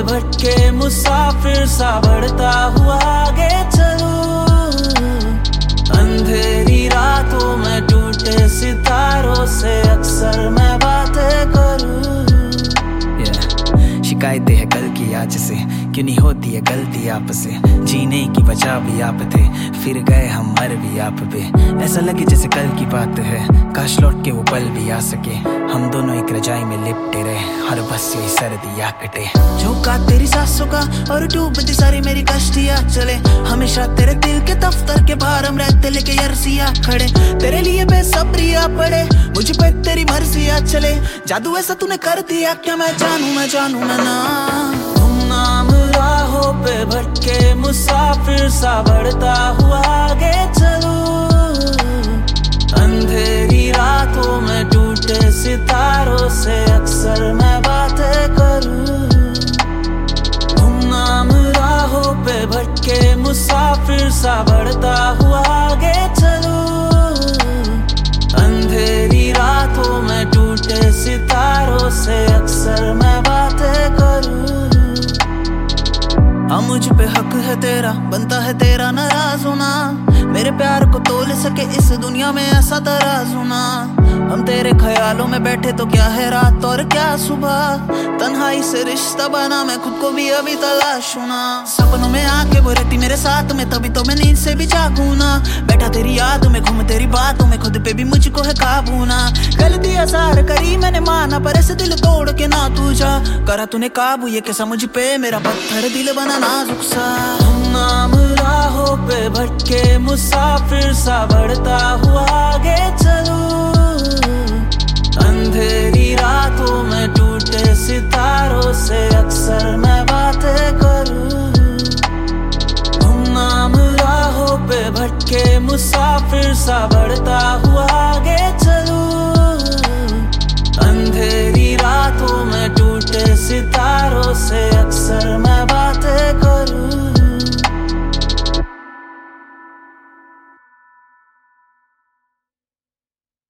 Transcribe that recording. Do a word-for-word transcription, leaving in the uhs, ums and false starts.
भटके मुसाफिर सा बढ़ता हुआ आगे चलूं। अंधेरी रातों में टूटे सितारों से अक्सर मैं बातें करूं। yeah. शिकायतें है कल की आज से, क्यों नहीं होती है गलती आपसे। जीने की वजह भी आप थे, फिर गए हम मर भी आप पे। ऐसा लगे जैसे कल की बात है, काश लौट के वो पल भी आ सके। हम दोनों एक रजाई में लिपटे रहे, हर बस यही सर्दी आ कटे। झोंका तेरी सांसों का और डूबती सारी मेरी कश्तियां चले। हमेशा तेरे दिल के दफ्तर के बाहर हम रहते लेके यर्सिया खड़े। तेरे लिए बेसब्रिया पड़े, मुझ पे तेरी मर्जियां चले। जादू ऐसा तूने कर दिया क्या मैं जानू मैं जानू मैं ना। गुमनाम राहों पे भटके मुसाफिर सा बढ़ता हुआ आगे चलूं। अंधेरी रातों में टूटे सितारों से अक्सर मैं बातें करूं। गुमनाम राहों पे भटके मुसाफिर सा बढ़ता हुआ आगे चलूं। अंधेरी रातों में टूटे सितारों से अक्सर मैं बातें करूं। हाँ मुझ पे हक है तेरा, बनता है तेरा नाराज होना। मेरे प्यार को तोल सके इस दुनिया में ऐसा तराजू ना। हम तेरे ख्यालों में बैठे तो क्या है रात और क्या सुबह। तन्हाई से रिश्ता बना, मैं खुद को भी अभी तलाशूं ना। सपनों में आके वो रहती मेरे साथ में, तभी तो मैं नींद से भी जागूं ना। बैठा तेरी यादों में, घूम तेरी बातों में, खुद पे भी मुझको है काबू ना। गलती आसार करी मैंने माना, पर ऐसे दिल तोड़ के ना तू जा। करा तूने काबू ये कैसा मुझ पे, मेरा पत्थर दिल बना नाजुक सा। नाम राहों पे भटके मुसाफिर सा बढ़ता हुआ आगे चलूं। अंधेरी रातों में टूटे सितारों से अक्सर मैं बातें करूं। गुमनाम राहों पे भटके मुसाफिर सा बढ़ता हुआ